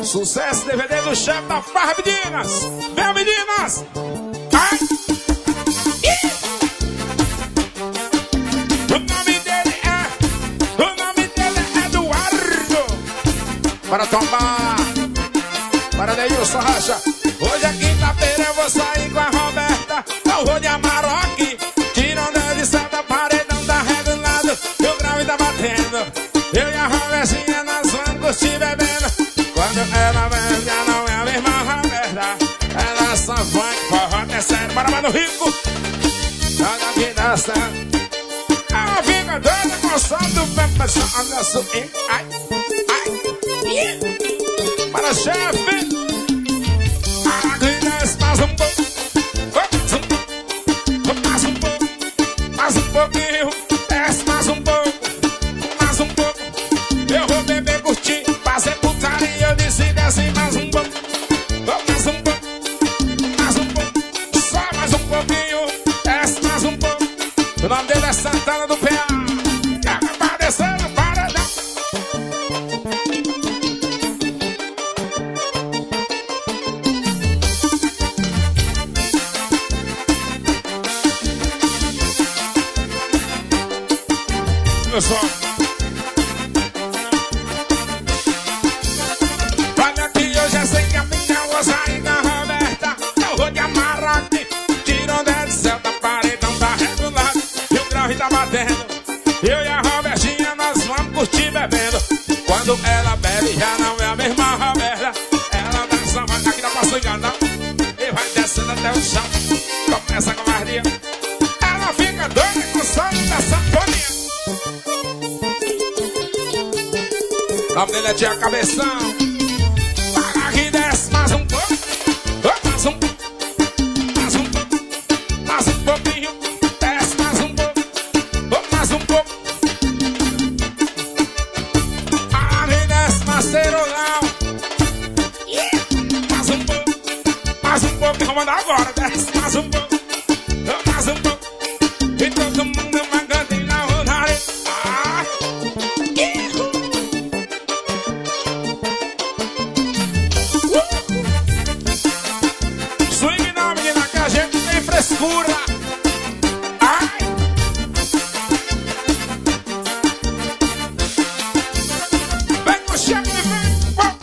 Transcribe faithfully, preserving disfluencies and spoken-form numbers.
Sucesso D V D do chefe da farra, meninas. Vem, meninas. Ai. O nome dele é, o nome dele é Eduardo. Para tomar, para Neilson Racha. Hoje é quinta-feira, eu vou sair com a Roberta. Eu vou de Amarok, tirando de Santa paredão da régua do lado. E o grau tá batendo. Eu e a Robertinha, nós vamos curtir bebendo. Quando ela vem, já não é a mesma Roberta. Ela só funk, forró, é sério. Bora, mano, rico. Toda aqui dança. Ela fica doida com o som do Pepe. Só anda subindo. Ai, ai, yeah. Para chefe. Aqui desce mais um pouco. Mais um pouco. Mais um pouquinho. Desce mais um pouco. Mais um pouco. Eu vou beber, curtir. Fazer putaria. Eu disse desce mais um pouco. Mais um pouco. Mais um pouco. Só mais um pouquinho. Desce mais um pouco. O nome dele é Santana do P A. Vai descendo, para não. Meu som. Olha aqui, eu já sei que a minha vou sair da Roberta. Eu vou de Amarok, tirando de céu da paredão tá regulado. E o grau tá batendo. Eu e a Robertinha, nós vamos curtir bebendo. Quando ela bebe, já não é a mesma Roberta. Ela dança, vai aqui, dá pra se enganar. E vai descendo até o chão. Começa com a maria. Ela fica doida com o som da sanfonia. O nome dele é Tia Cabeção. Para aqui, desce mais um pouco. Mais um pouco. Mais um pouco. Mais um pouquinho. Desce mais um pouco. Mais um pouco. Para aqui, desce Maceirolão. Mais um pouco. Mais um pouco. Vamos mandar agora. Desce mais um pouco. Mais um pouco. E todo mundo vai cantar na rodada. Ah! Swing não, menina, que a gente tem frescura.